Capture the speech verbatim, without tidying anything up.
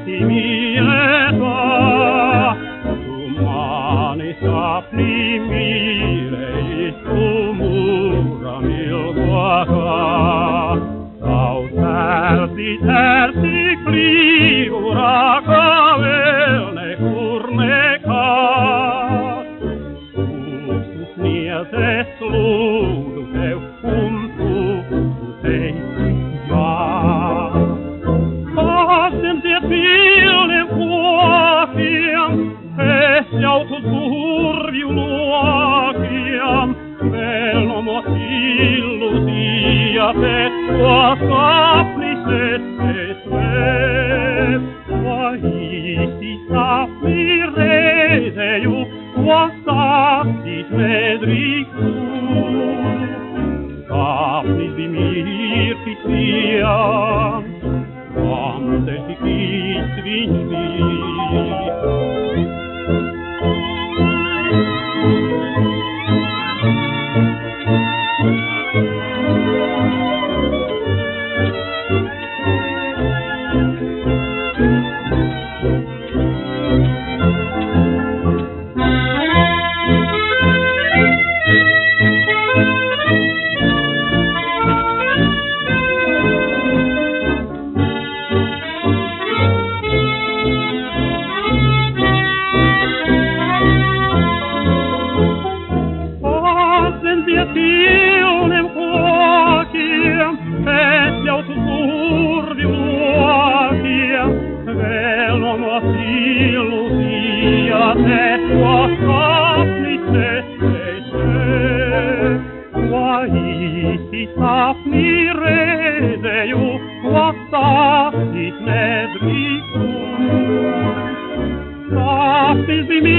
mieta, umani sapni miei umura mil quata, sau terzi terzi cliura caverne curnecat, ustus nietes ludus eu um tutus ei ja. Passem der Pilem quaciam, et autus urbium loquiam, velum os illusia et quas sapnis estes ves, quaisi sapni redeu, quas sapnis medricus, sapnis dimirtitiam, quam deficis vinci. Pilem quaciam, et autus urbium loquiam, velum os illusia et quas sapnis estes ves, quaisi sapni redeu, quas sapnis medricus, sapnis